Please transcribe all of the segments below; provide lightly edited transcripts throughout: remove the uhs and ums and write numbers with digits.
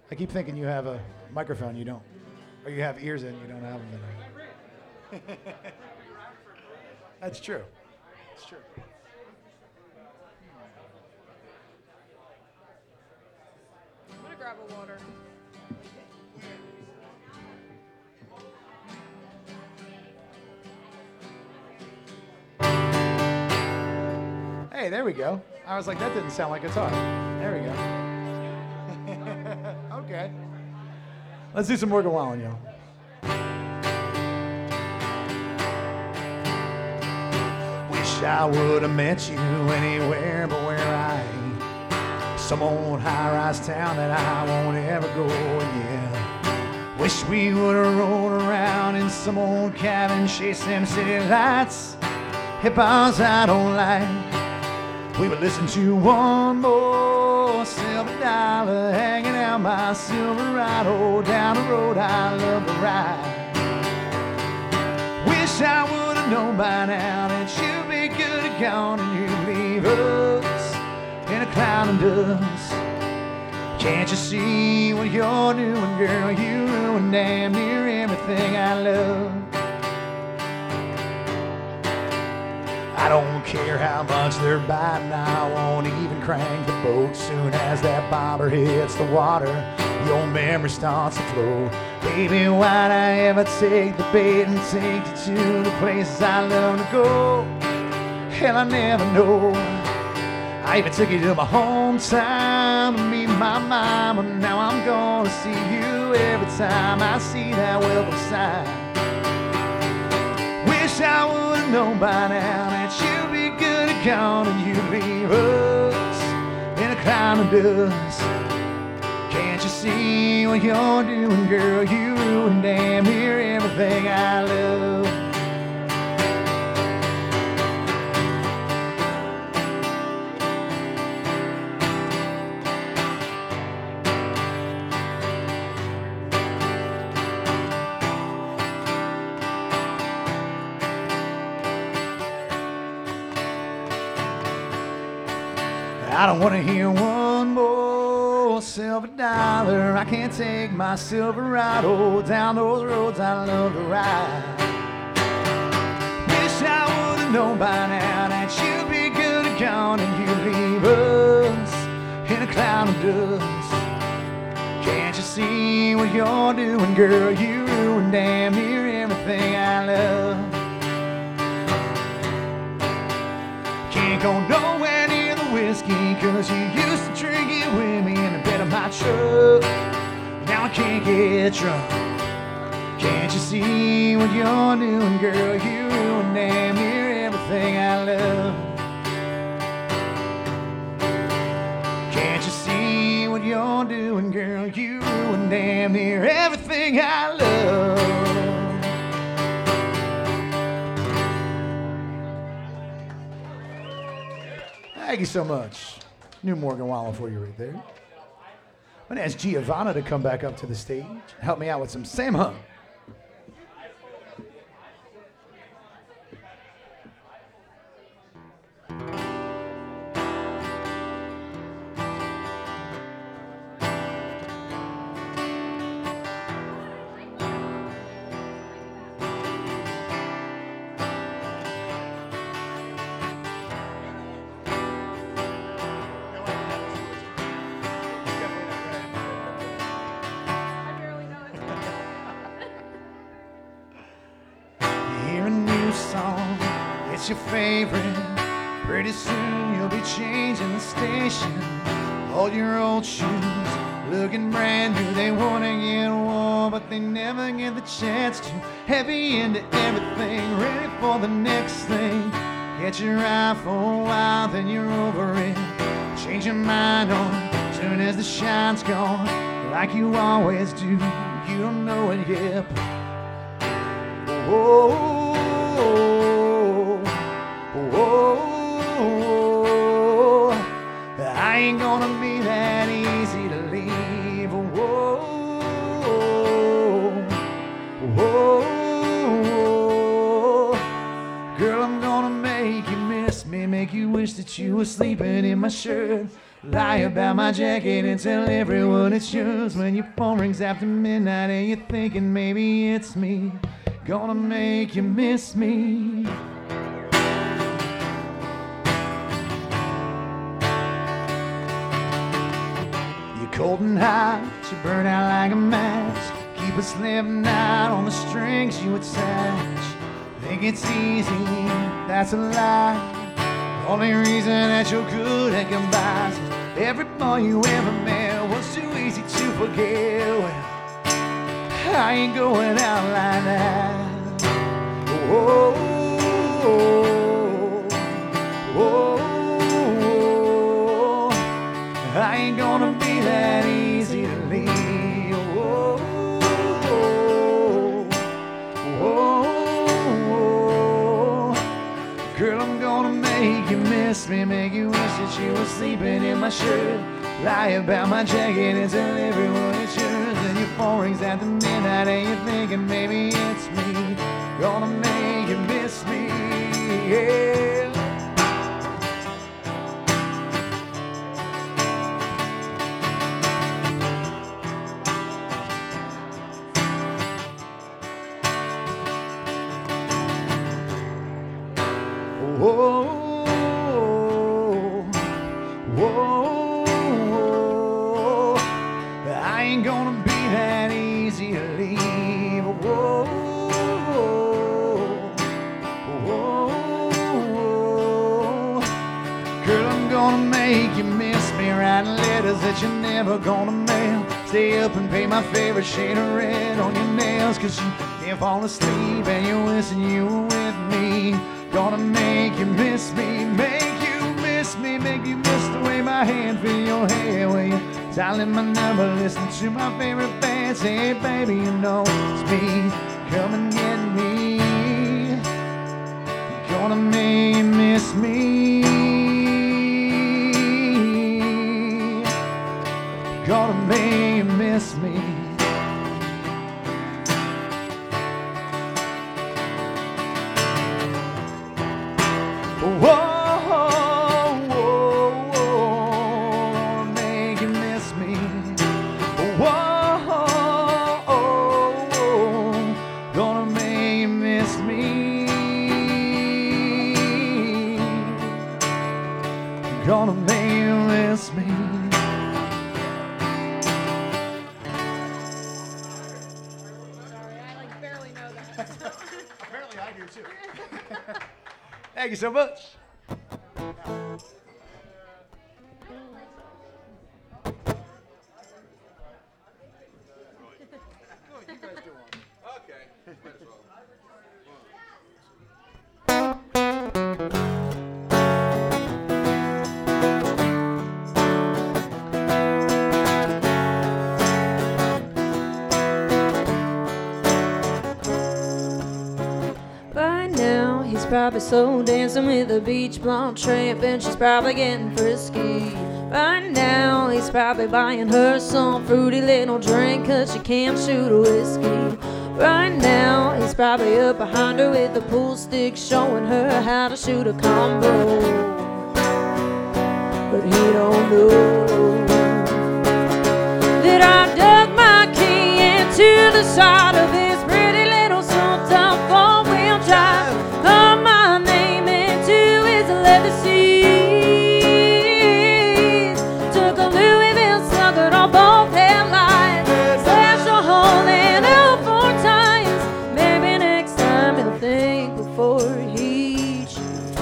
I keep thinking you have a microphone, you don't. Or you have ears in, you don't have them in. That's true. It's true. I'm gonna grab a water. Hey, there we go. I was like, that didn't sound like guitar. There we go. Okay. Let's do some Morgan Wallen, y'all. Wish I would have met you anywhere but where I ain't. Some old high-rise town that I won't ever go again. Wish we would have rolled around in some old cabin, chasing them city lights. Hip bars I don't like. We would listen to one more silver dollar, hanging out my Silverado down the road I love to ride. Wish I would have known by now that you'd be good and gone and you'd leave us in a cloud of dust. Can't you see what you're doing, girl? You ruined damn near everything I love. I don't care how much they're biting, I won't even crank the boat. Soon as that bobber hits the water, your memory starts to flow. Baby, why'd I ever take the bait and take you to the places I love to go? Hell, I never know. I even took you to my hometown to meet my mama. Now I'm gonna see you every time I see that welcome sign. Wish I would've known by now that you'd be good and gone and you'd leave us in a cloud of dust. Can't you see what you're doing, girl? You ruined damn near everything I love. I don't want to hear one more silver dollar. I can't take my Silverado down those roads I love to ride. Wish I would have known by now that you'd be good and gone and you'd leave us in a cloud of dust. Can't you see what you're doing, girl? You ruined damn near everything I love. Can't go nowhere near the whiskey, cause you used to drink it with me in the bed of my truck. Now I can't get drunk. Can't you see what you're doing, girl? You ruined damn near everything I love. Can't you see what you're doing, girl? You ruined damn near everything I love. Thank you so much. New Morgan Wallen for you right there. I'm going to ask Giovanna to come back up to the stage and help me out with some Sam Hunt. Your favorite. Pretty soon you'll be changing the station. All your old shoes looking brand new. They wanna get warm, but they never get the chance to. Heavy into everything, ready for the next thing. Get your eye for a while, then you're over it. Change your mind on soon as the shine's gone, like you always do. You don't know it yet. Whoa. Whoa, I ain't gonna be that easy to leave. Whoa, whoa, girl, I'm gonna make you miss me, make you wish that you were sleeping in my shirt. Lie about my jacket and tell everyone it's yours. When your phone rings after midnight and you're thinking maybe it's me, gonna make you miss me. You're cold and hot, you burn out like a match. Keep us living out on the strings you attach. Think it's easy, that's a lie. Only reason that you're good at goodbyes. Every boy you ever met was too easy to forget. Well, I ain't going out like that. Oh, oh, oh, oh. I ain't gonna be that easy to leave. Oh, oh, oh, oh. Girl, I'm gonna make you miss me, make you wish that you were sleeping in my shirt. Lie about my jacket and tell everyone it's yours. And your phone rings after midnight and you're thinking maybe it's me, gonna make you miss me, yeah. Whoa, whoa, I ain't gonna be that easy to leave. Whoa, whoa, girl, I'm gonna make you miss me, writing letters that you're never gonna mail. Stay up and paint my favorite shade of red on your nails, 'cause you can't fall asleep and you're wishing you were with me. Gonna make you miss me, make you miss me, make you miss the way my hand feel your hair when you're dialing my number, listening to my favorite band. Say, hey baby, you know it's me, come and get me. Gonna make you miss me, gonna make you miss me. Whoa, whoa, whoa, make you miss me. Whoa, gonna make you miss me. Gonna make you miss me. Sorry, I like barely know that. Apparently I do too. Thank you so much. By now, he's probably slow dancing with a beach blonde tramp, and she's probably getting frisky. By now, he's probably buying her some fruity little drink, 'cause she can't shoot a whiskey. Right now, he's probably up behind her with a pool stick, showing her how to shoot a combo. But he don't know that I dug my key into the side of his pretty little souped-up four-wheel drive. Carved my name into his leather seats. Took a Louisville slugger on both headlights. Slashed a hole in all 4 times. Maybe next time he'll think before he shoots.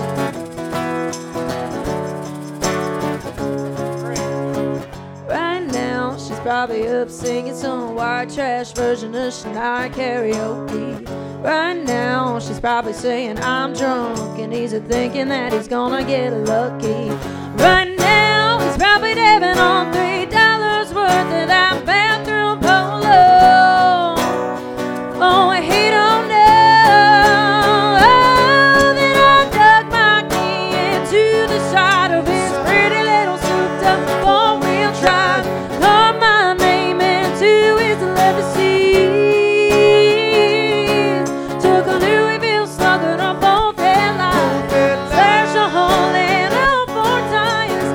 Right now, she's probably up singing some white trash version of Shania karaoke. Right now, she's probably saying I'm drunk, and he's thinking that he's gonna get lucky. Right now, he's probably living on $3 worth of that bathroom polo. Oh, he don't know that I dug my key into the side of his pretty little souped-up four-wheel drive. Carved my name into his leather seats. Took a Louisville slugger on both headlights. Slashed a hole in all 4 tires.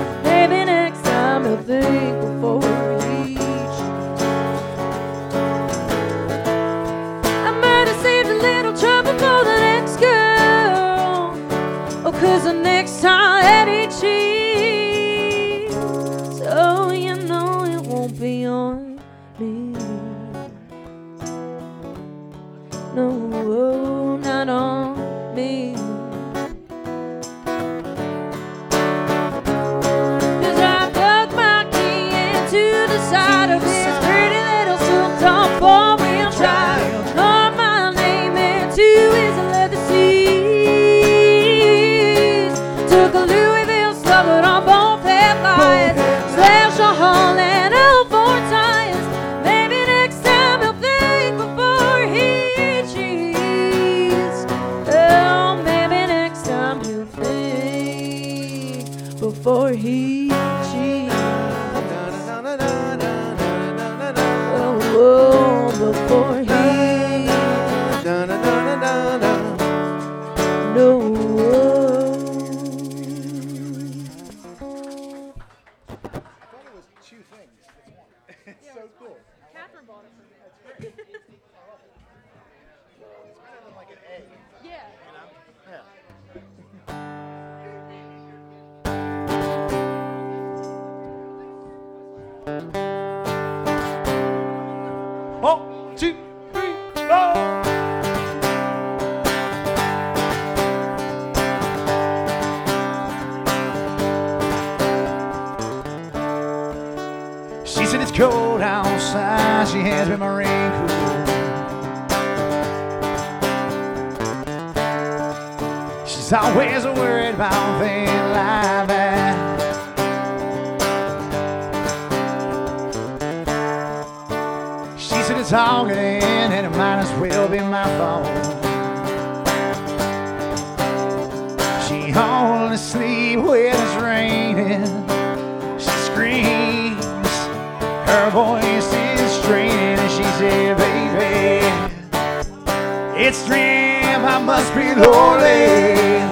It's so cool. Catherine bought it for me. That's great. It's better than like an egg, Yeah. you know? Yeah. One, two, three, four. She said it's cold outside. She hands me my raincoat. She's always worried about things like that. She said it's all good and it might as well be my fault. She only sleeps when it's raining. She screams, her voice is straining, and she said, baby, it's dream, I must be lonely.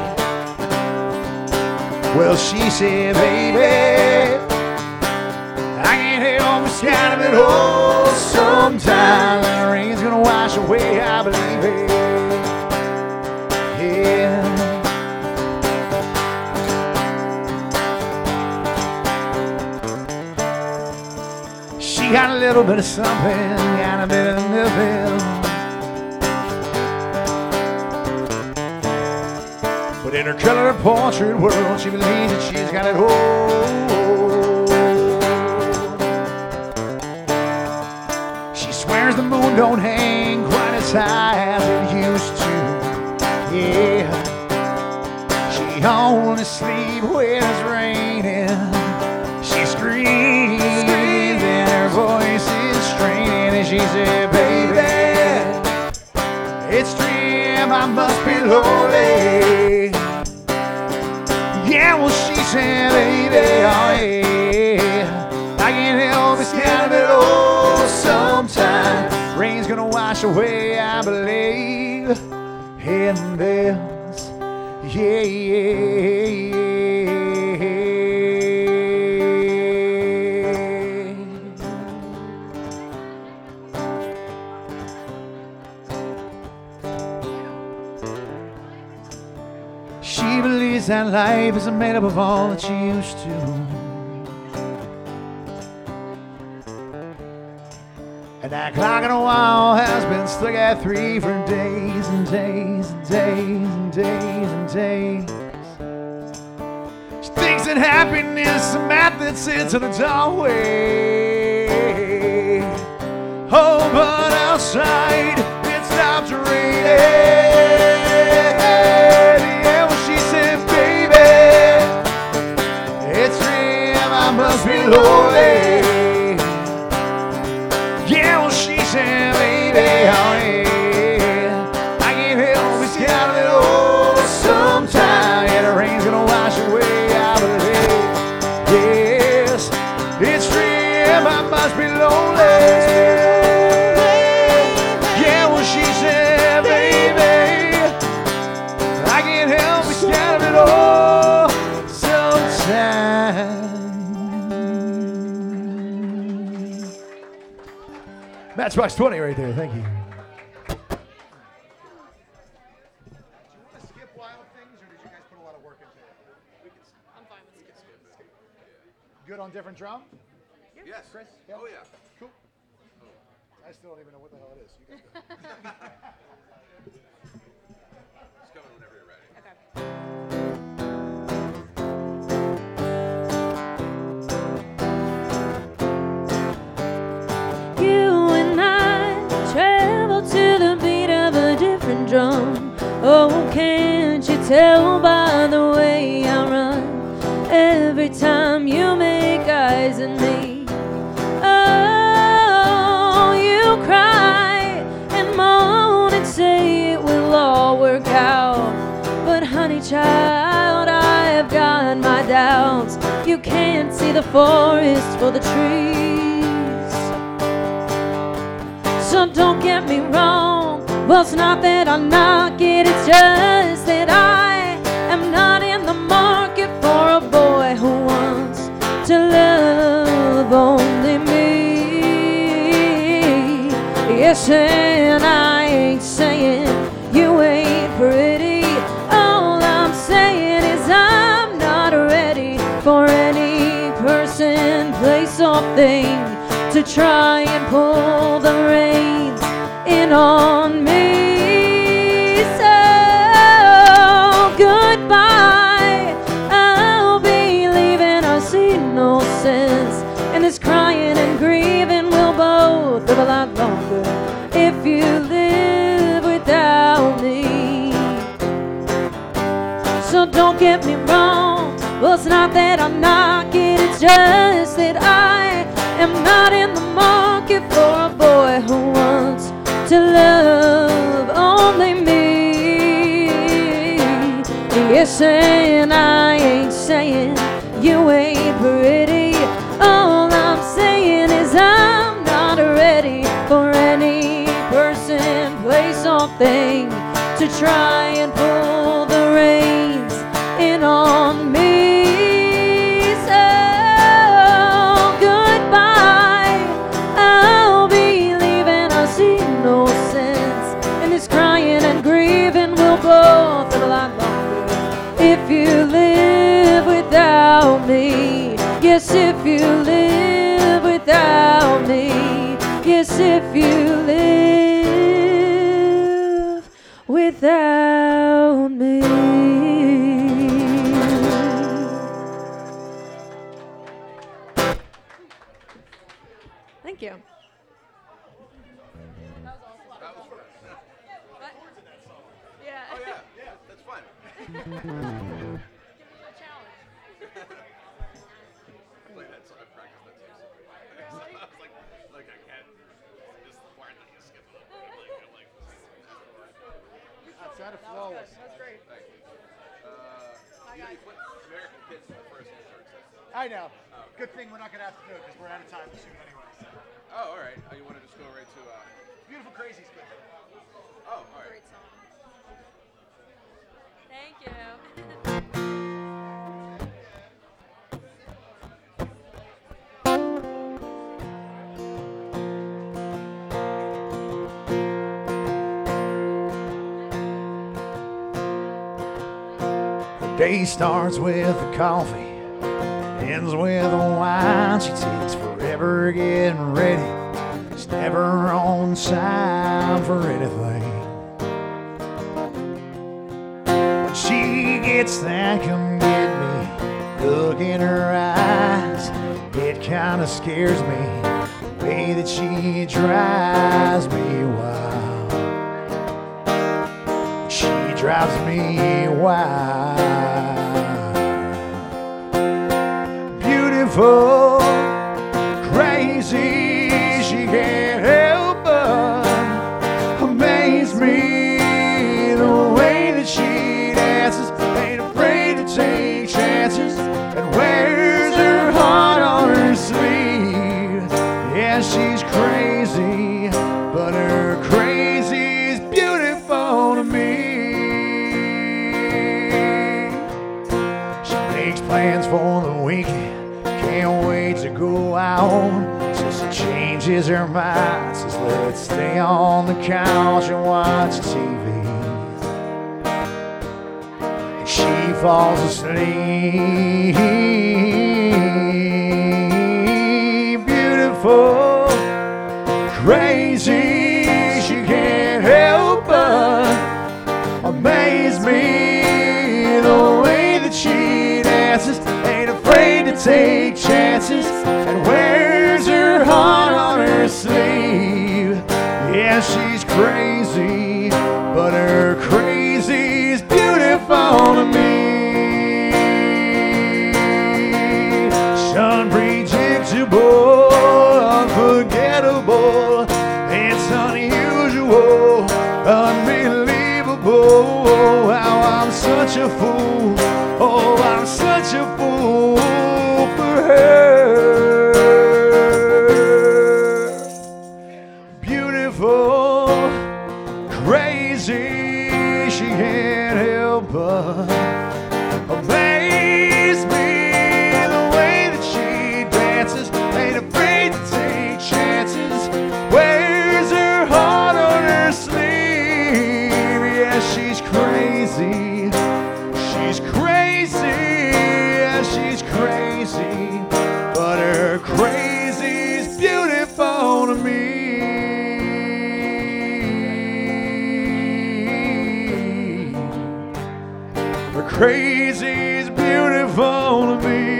Well, she said, baby, I can't help but scatter of it all. Sometime the rain's gonna wash away, I believe it. Yeah. She got a little bit of something, got a bit of nothing. But in her color portrait world, she believes that she's got it all. She swears the moon don't hang quite as high as it used to. Yeah. She only sleeps when it's raining. She screams and her voice is straining, and she said, baby, it's dream, I must be lonely. Yeah, well, she said, baby, oh yeah, I can't help but scatter of it all. Sometime rain's gonna wash away, I believe in this. Yeah, yeah, yeah. She believes that life isn't made up of all that she used to. And that clock on the wall has been stuck at 3 for days and days and days and days and days. She thinks that happiness is a map that sits in the doorway. Oh, but outside it stops raining. Yeah, well, she said, baby, it's dream, I must be lonely. Yeah, well, she said, baby, oh yeah, I can't help but scatter it all. Sometime, yeah, the rain's gonna wash away, I believe. Yes, it's dream, I must be lonely. Yeah, well, she said, baby, I can't help but scatter it all. Sometime. Matchbox 20 right there, thank you. Do you want to skip wild things, or did you guys put a lot of work into it? I'm fine with it. Good on different drum? Yes. Chris? Oh, yeah. Cool. I still don't even know what the hell it is. You guys go. It's coming whenever you're ready. Okay. You and I travel to the beat of a different drum. Oh, can't you tell by the way I run? Every time you make eyes at me, oh, you cry and moan and say it will all work out. But honey child, I have got my doubts. You can't see the forest for the trees. So don't get me wrong, well, it's not that I knock it, it's just that I am not in the market for a boy who wants to love only me. Yes, and I ain't saying you ain't pretty. All I'm saying is I'm not ready for any person, place, or thing to try and pull the reins in on me. So goodbye, I'll be leaving. I see no sense in this crying and grieving. We'll both live a lot longer if you live without me. So don't get me wrong, well, it's not that I'm knocking, it's just that I am not in the market for a boy who wants to love only me. Yes, and I ain't saying you ain't pretty. All I'm saying is I'm not ready for any person, place, or thing to try and pull the reins in on me. So goodbye, I'll be leaving. I see no sense in this crying and grieving. We'll both live a lot longer if you live without me. Yes, if you live without me. Yes, if you live without me. Thank you. Yeah. Oh yeah, that's fun. Give me a challenge. I played that song. I practiced that too. I was like I can't. Just why not you skip it? I'm like. Outside of flawless. That's great. Thank you. You put American Kids in the first and third set. I know. Good thing we're not going to have to do it because we're out of time soon anyway. So. Oh, all right. You want to just go right to? Beautiful Crazy's good. Oh, all right. Great song. Thank you. Day starts with a coffee, ends with a wine. She takes forever getting ready. She's never on time for anything. When she gets that come get me look in her eyes, it kinda scares me the way that she drives me wild. She drives me wild. Beautiful, crazy, she can't help but amaze me. The way that she dances, ain't afraid to take chances, and wears her heart on her sleeve. Yeah, she's crazy, but her crazy's beautiful to me. She makes plans for the weekend, can't wait to go out. So she changes her mind, says let's stay on the couch and watch TV. And she falls asleep. Beautiful, crazy, she can't help but amaze me. The way that she dances, ain't afraid to take chances, and wears her heart on her sleeve. Yeah, she's crazy, but her crazy's beautiful to me. She's unpredictable, unforgettable, it's unusual, unbelievable. How I'm such a fool, oh, I'm such a fool for her. The crazy's beautiful to me. The crazy's beautiful to me.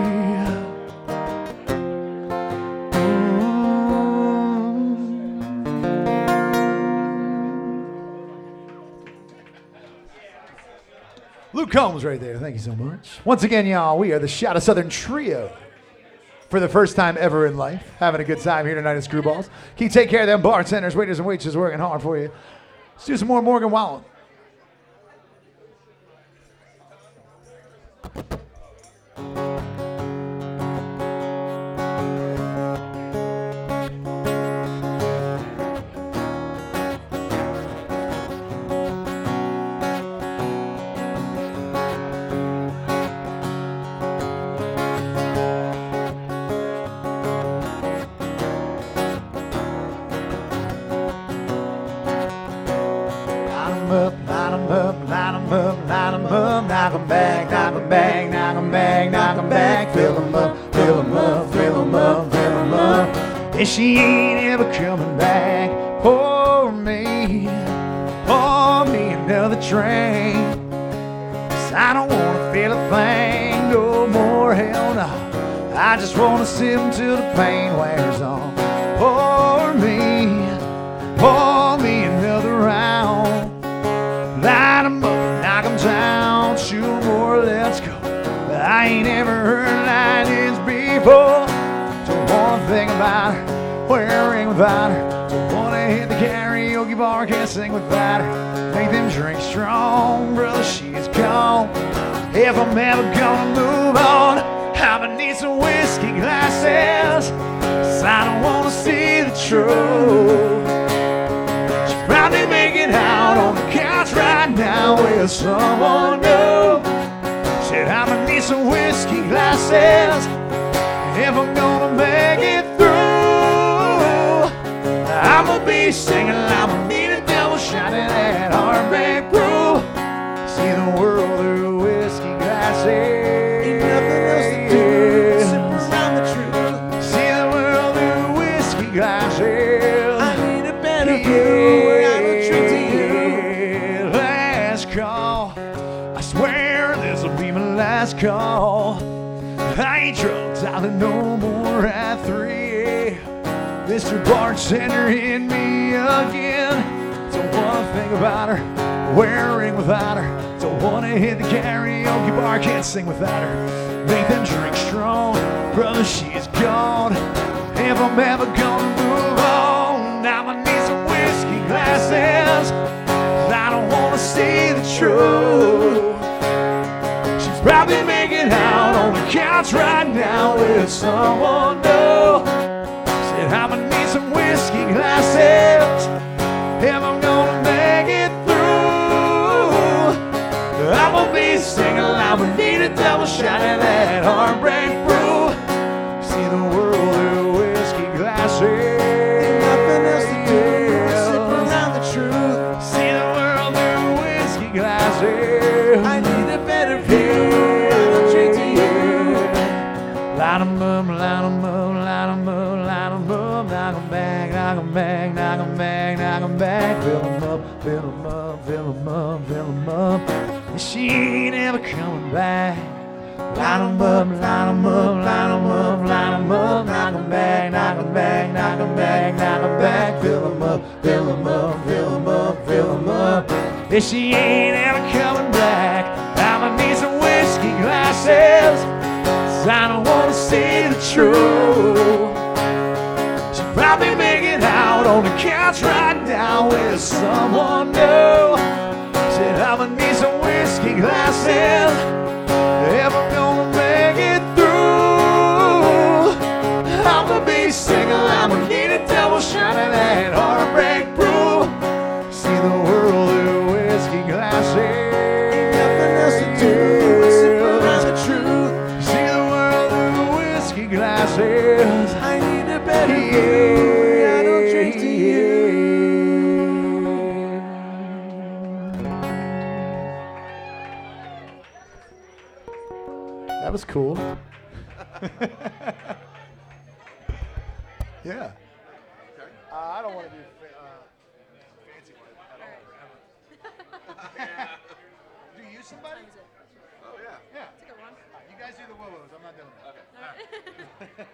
Luke Combs right there. Thank you so much. Once again, y'all, we are the Shout of Southern Trio. For the first time ever in life. Having a good time here tonight at Screwballs. Can you take care of them bartenders, waiters, and waitresses working hard for you? Let's do some more Morgan Wallen. Knock 'em back, knock 'em back, knock 'em back, knock 'em back. Fill 'em up, fill 'em up, fill 'em up, fill 'em up. And she ain't ever coming back. Pour me another drink. 'Cause I don't wanna feel a thing no more, hell no. I just wanna sip until the pain wears on. Pour me another round. Light 'em up, knock 'em down, shoot 'em more, let's go. I ain't ever heard like this before. Don't wanna think about her, wear a ring without her. Don't wanna hit the karaoke bar, can't sing without her. Make them drink strong, brother, she's gone. If I'm ever gonna move on, I'ma need some whiskey glasses. 'Cause I don't wanna see the truth. She's probably making out on the couch right now with someone new. Said I'ma need some whiskey glasses if I'm gonna make it through. I'ma be singing, I'ma need a double shot of that heartbreak brew. See the world through whiskey glasses. Ain't nothing else to do, sip around the truth. See the world through whiskey glasses. I need a better view where I don't drink to you. Last call, I swear this'll be my last call. I ain't drunk, darling, no more at 3. Mr. Bartender hit me again. Don't wanna think about her, wear a ring without her. Don't wanna hit the karaoke bar, can't sing without her. Make them drink strong, brother, she's gone. If I'm ever gonna move on, I'ma need some whiskey glasses. I don't wanna see the truth. She's probably making out on the couch right now with someone new. Said I'ma need some whiskey glasses if I'm gonna make it through. I'ma be singing, I'ma need a double shot of that heartbreak brew. See the world through whiskey glasses. Ain't nothing else to do, sip around the truth. See the world through whiskey glasses. I need a better view, I don't drink to you. Light 'em up, light 'em up, light 'em up, light 'em up. Knock 'em back, knock 'em back, knock 'em back, knock 'em back. Fill 'em up, fill 'em up, fill 'em up, fill 'em up. And she ain't ever coming back. Light 'em up, light 'em up, light 'em up, light 'em up. Knock 'em back, knock 'em back, knock 'em back, knock 'em back. Fill 'em up, fill 'em up, fill 'em up, fill 'em up. If she ain't ever coming back, I'ma need some whiskey glasses. 'Cause I don't wanna see the truth. She's probably making out on the couch right now with someone new. Said I'ma need some whiskey glasses if I'm gonna make it through. I'ma be singing, I'ma need a double shot of that heartbreak brew. See the world through whiskey glasses. Ain't nothing else to do, sip around the truth. See the world through whiskey glasses. I need a better view, I don't drink to you. That was cool. Yeah. Okay. I don't want to do fancy one at all. Do you use somebody? Oh, yeah. Yeah. That's a good one. You guys do the woo-woos. I'm not doing that. Okay.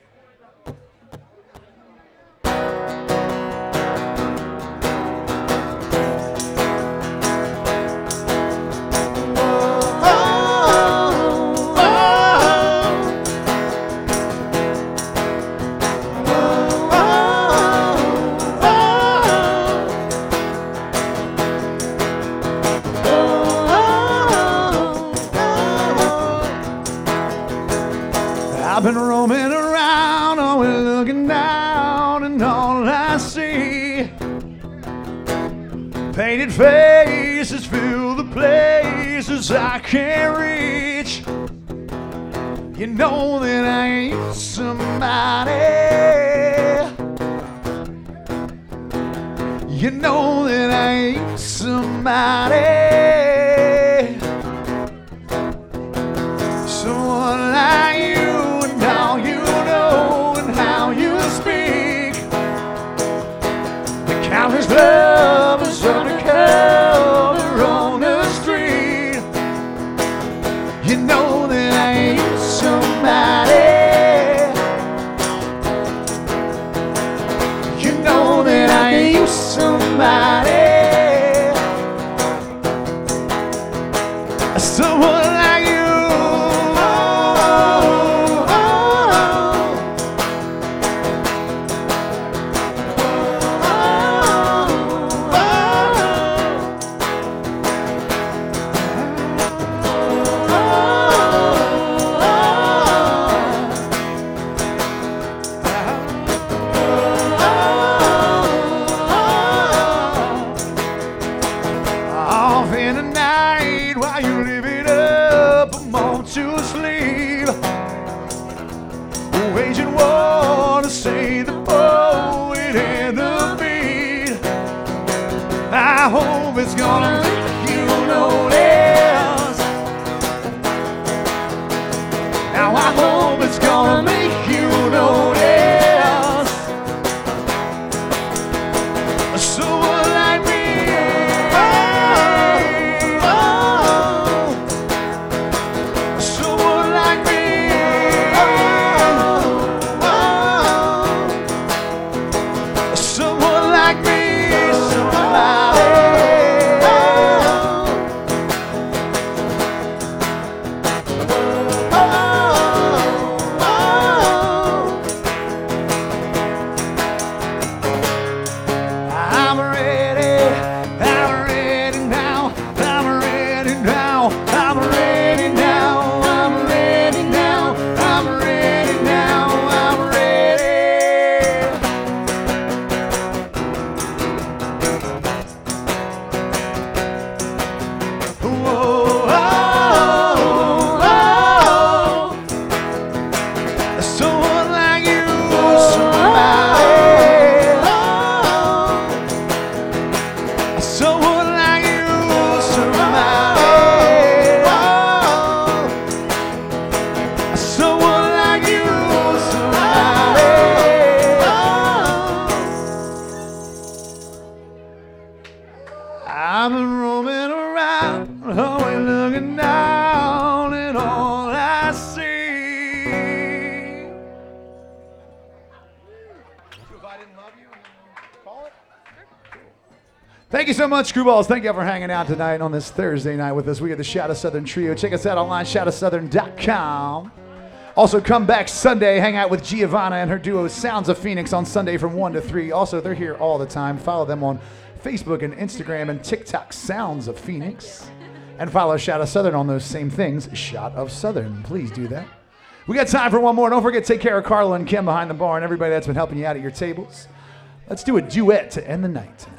I've been roaming around, always looking down, and all I see painted faces fill the places I can't reach. You know that I ain't somebody. You know that I ain't somebody. Someone like you, and how you know and how you speak. The countless lovers undercover on the street. You know that I ain't somebody. You know that I ain't somebody. Someone like you. Off in the night while you live it up, I'm on to sleep. Waging war to save the poet and the beat. I hope it's gonna make you notice. Now I hope it's gonna make you notice. Someone like me. Someone like me. Someone like me. I'm ready. I'm ready now. I'm ready now. I'm ready now. I'm ready now. I'm ready now. I'm ready. Whoa, oh, oh. Someone like you, somebody. Someone like you, somebody. Someone like you, somebody. I've been roaming around, always looking down, and all I see. If I didn't love you, call it. Thank you so much, Screwballs. Thank you for hanging out tonight on this Thursday night with us. We got the Shout of Southern Trio. Check us out online, shoutofsouthern.com. Also, come back Sunday, hang out with Giovanna and her duo Sounds of Phoenix on Sunday from 1 to 3. Also, they're here all the time. Follow them on Facebook and Instagram and TikTok, Sounds of Phoenix. And follow Shout of Southern on those same things, Shot of Southern. Please do that. We got time for one more. Don't forget to take care of Carla and Kim behind the bar and everybody that's been helping you out at your tables. Let's do a duet to end the night tonight.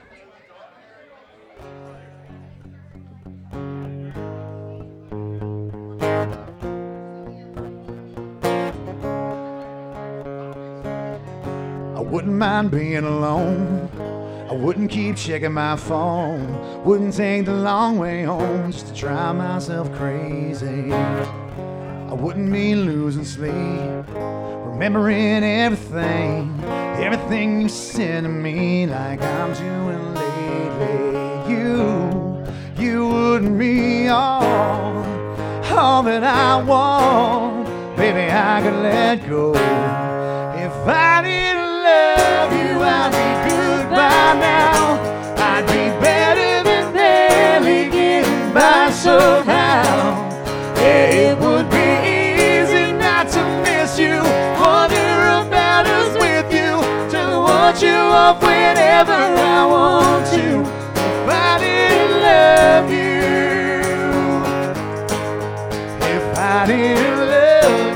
I wouldn't mind being alone. I wouldn't keep checking my phone. Wouldn't take the long way home just to drive myself crazy. I wouldn't be losing sleep, remembering everything you said to me, like I'm doing lately. You wouldn't be all that I want. Baby, I could let go. If I didn't love you, I'd be good by now. I'd be better than barely getting by somehow. Yeah, it would be easy not to miss you, wonder about us with you, to want you off whenever I want to. If I didn't love you, if I didn't love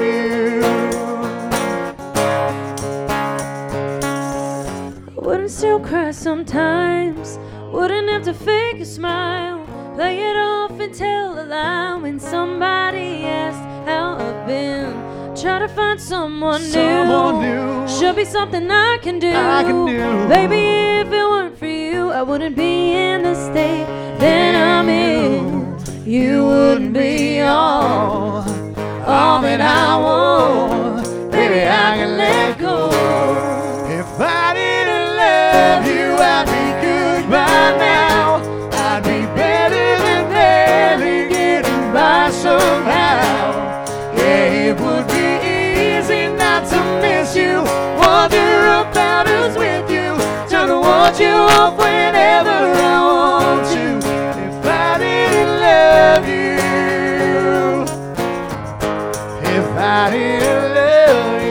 you, I wouldn't still cry sometimes, wouldn't have to fake a smile, play it off and tell a lie when somebody asks how I've been. Try to find someone new. Should be something I can do. Baby, if it weren't for you, I wouldn't be in the state that I'm in. You wouldn't be all that I want. Baby, I can let go. If I didn't love you, I'd be good by now. I'd be better than barely getting by somehow. Yeah, it would be easy not to miss you, wonder about us with you, to want you off whenever I want to. If I didn't love you, if I didn't love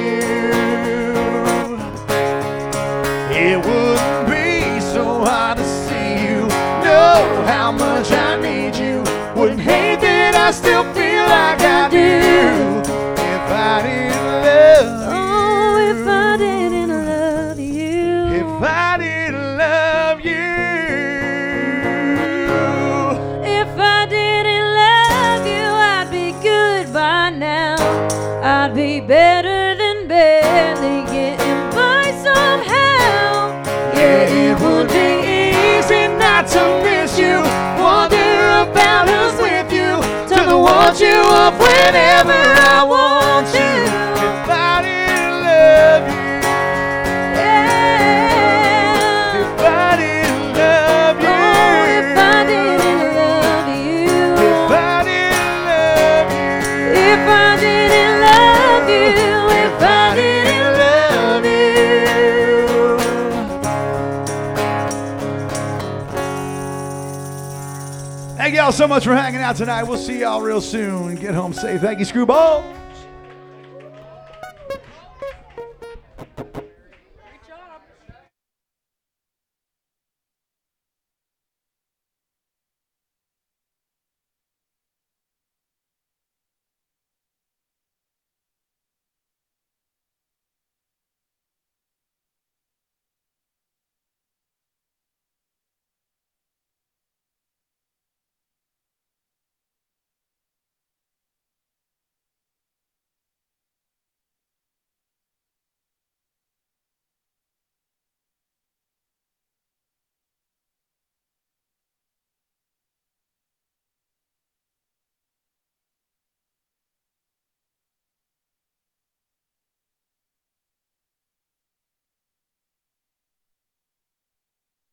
you, it wouldn't be so hard to see you, know how much I need you, wouldn't hate that I still feel like I do. If I didn't love you, Oh, if I didn't love you, if I didn't love you, if I didn't love you, I'd be good by now. I'd be better than barely getting by somehow. yeah, it would be easy not to miss you, wonder about us with you, to want you off whenever I want you. If I didn't love you, Yeah. if I didn't love you, Oh, if I didn't love you, if I didn't love you, if I didn't love you, if I didn't love you. Thank y'all so much for hanging out tonight. We'll see y'all real soon. Get home safe. Thank you, Screwball.